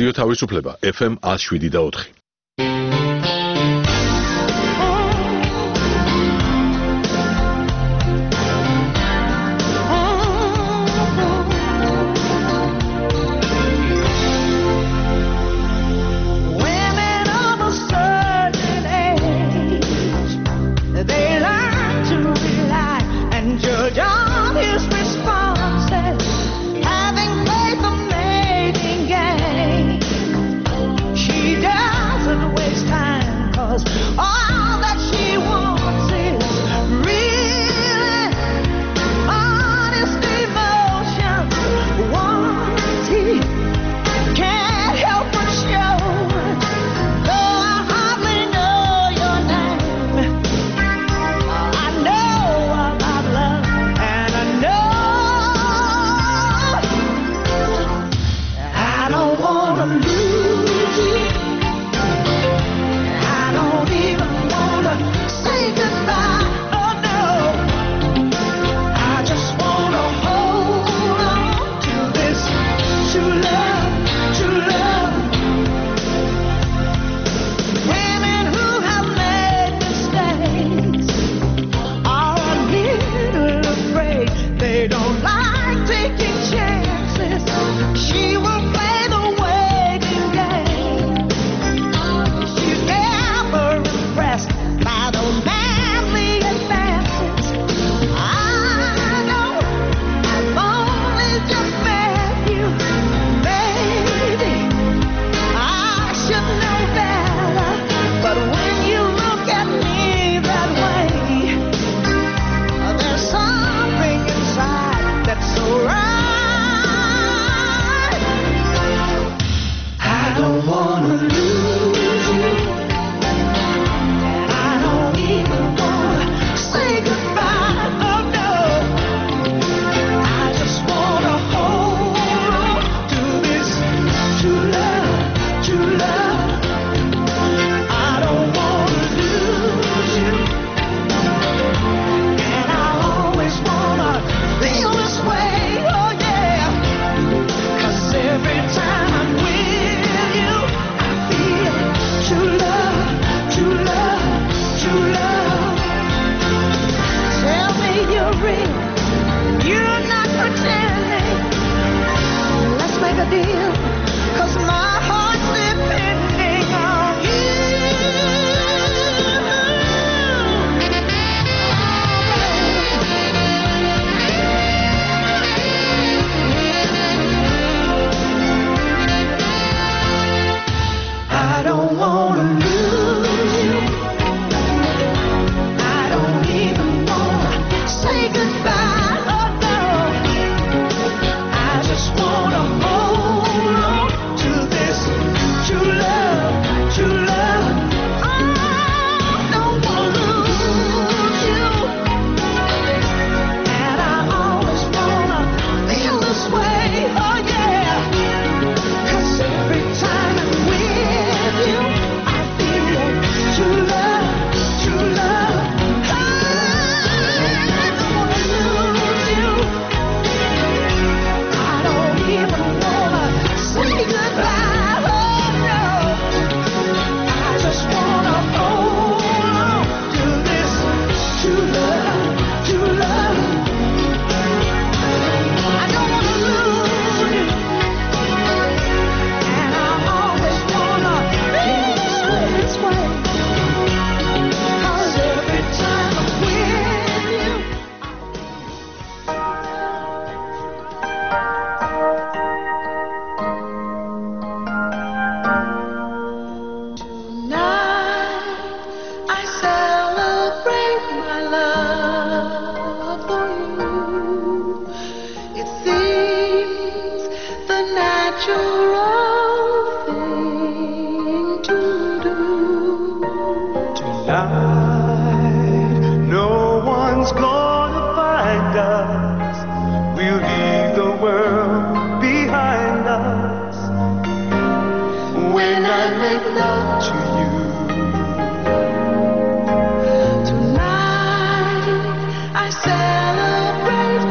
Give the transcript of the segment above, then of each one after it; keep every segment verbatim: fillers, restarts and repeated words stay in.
რადიო თავისუფლება ეფ ემ one oh seven და four.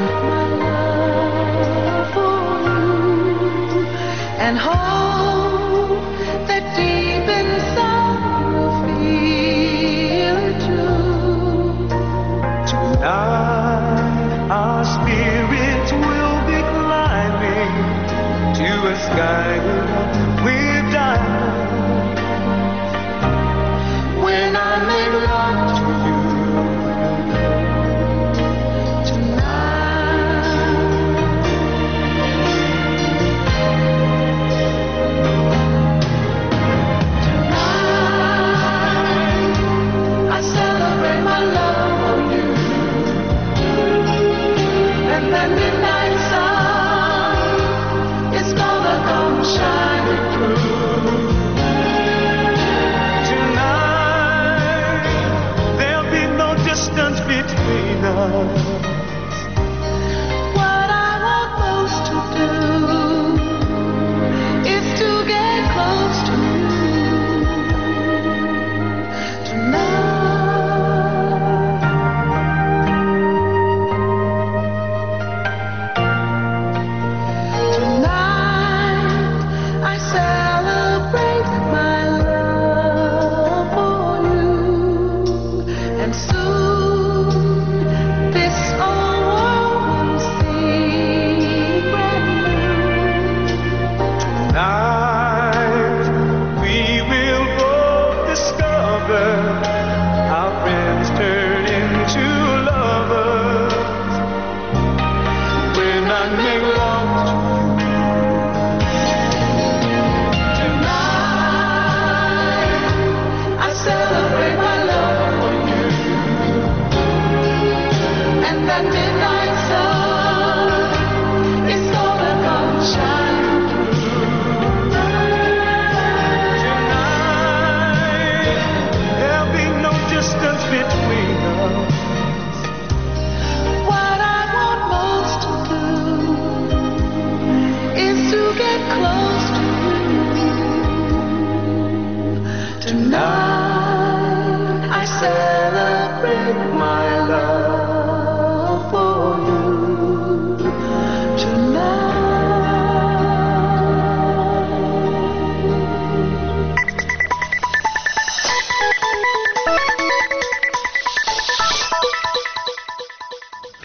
And hold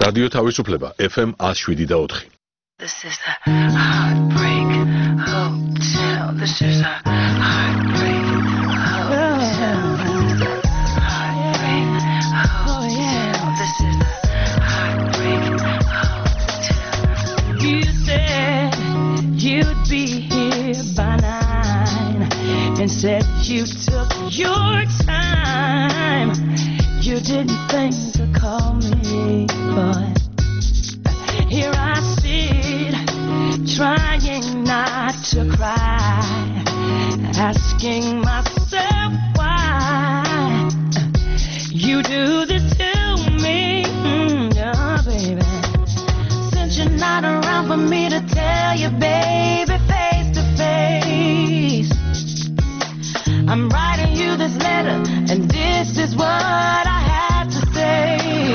რადიო თავისუფლება F M one oh seven point four. This is a heartbreak hotel. This is a heartbreak hotel. Heartbreak hotel. This is a heartbreak hotel. You said you'd be here by nine, and said you took your time. You didn't think to call me, but here I sit, trying not to cry, asking myself why you do this to me, mm, oh, baby. Since you're not around for me to tell you, baby, face to face, I'm writing you this letter, and this is what I have to say.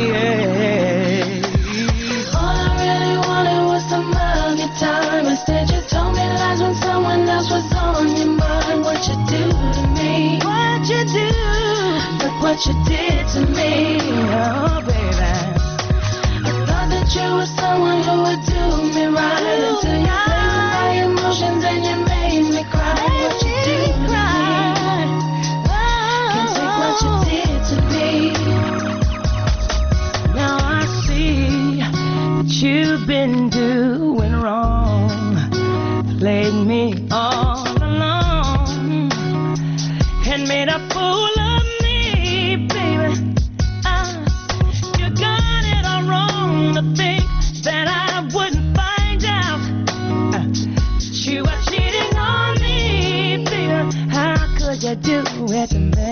All I really wanted was some of your time. Instead, you told me lies when someone else was on your mind. What you do to me? What you do? Look what you did to me, oh baby. I thought that you were someone who would do me right until you played with my emotions and you made me cry. What you do to me? Can't take what you did to me. Now I see that you've been doing wrong, played me all along, and made a fool of me, baby. Uh, you got it all wrong to think that I wouldn't find out uh, you were cheating on me, baby. How could you do it to me?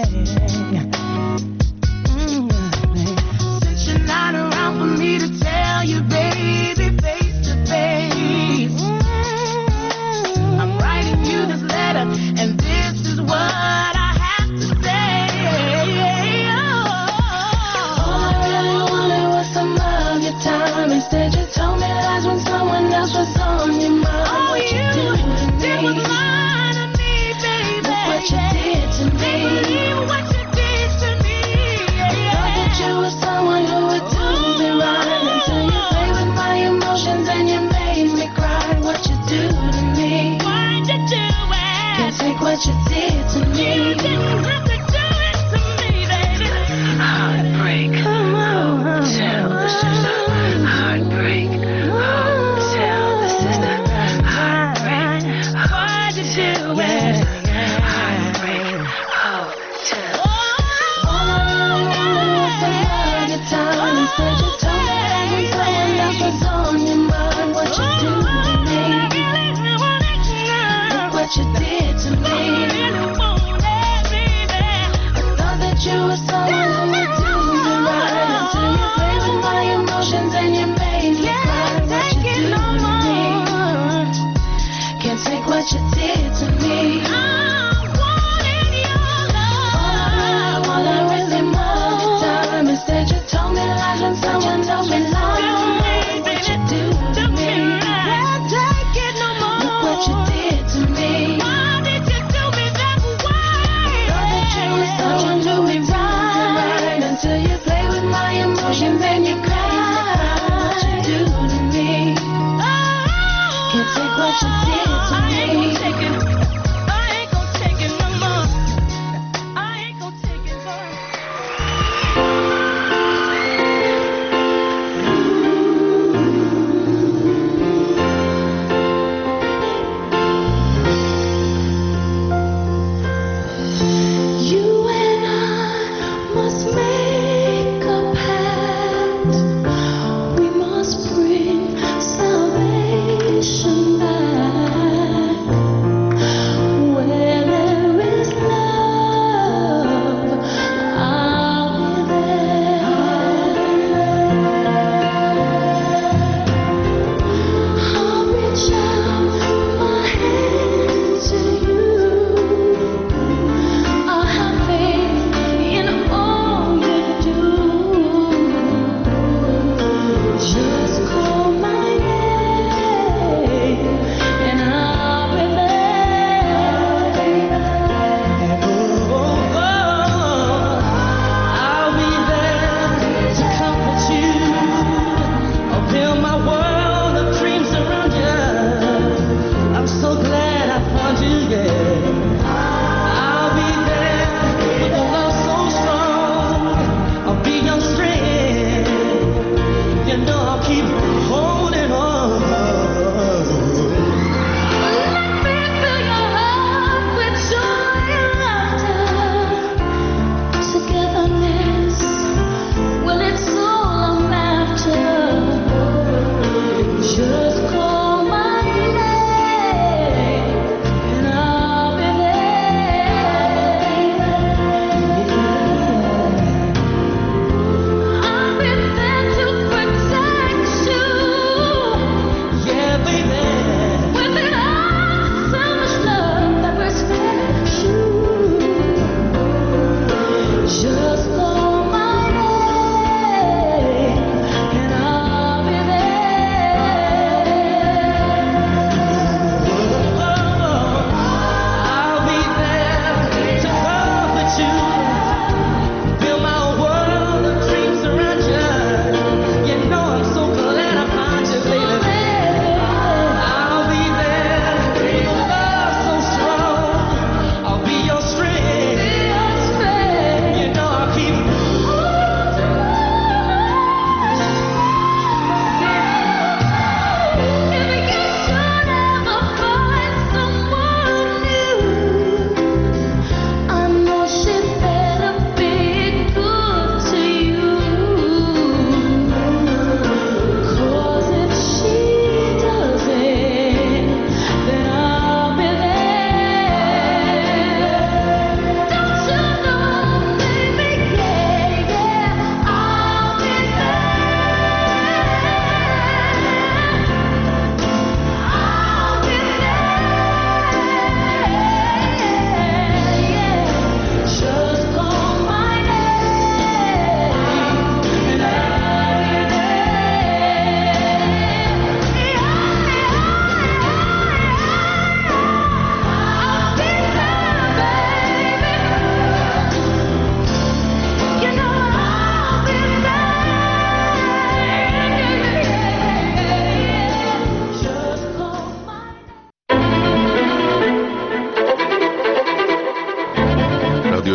Mm, since you're not around for me to tell you, baby, face to face, I'm writing you this letter, and this is what I have to say. Oh, all I really wanted was some of your time. Instead, you told me lies when someone else was on your mind. Oh, what you, you did to me? Was lying to me, baby. Look what you did to me. What you did to me. I thought that you were someone who would do me right until you played with my emotions and you made me cry. What you do to me? Why'd you do it? Can't take what you did to me. You didn't have to do it to me, baby. Heartbreak hotel. This is a heartbreak hotel. This is the heartbreak. Why'd you do it? Heartbreak hotel. All I really wanted was some of your time. Instead, you told me that when someone else was on your mind. What you do to me? Look what you did to me. I thought that you were someone who would do me right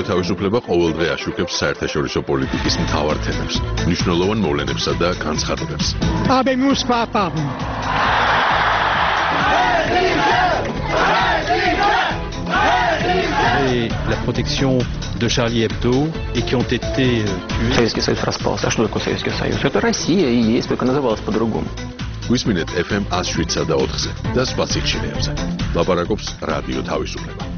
თავისუფლება ყოველდღე აშუქებს საერთაშორისო პოლიტიკის მთავარ თემებს, მნიშვნელოვან მოვლენებსა და განცხადებებს. Habemus papam. Et la protection de Charlie Hebdo et qui ont été tués. Советский Союз распался. А что такое Советский Союз? Это Россия и есть, только называлась по-другому. გვისმინეთ ეფ ემ one oh seven და ოთხზე და სხვა სიხშირეებზე. ლაპარაკობს რადიო თავისუფლება.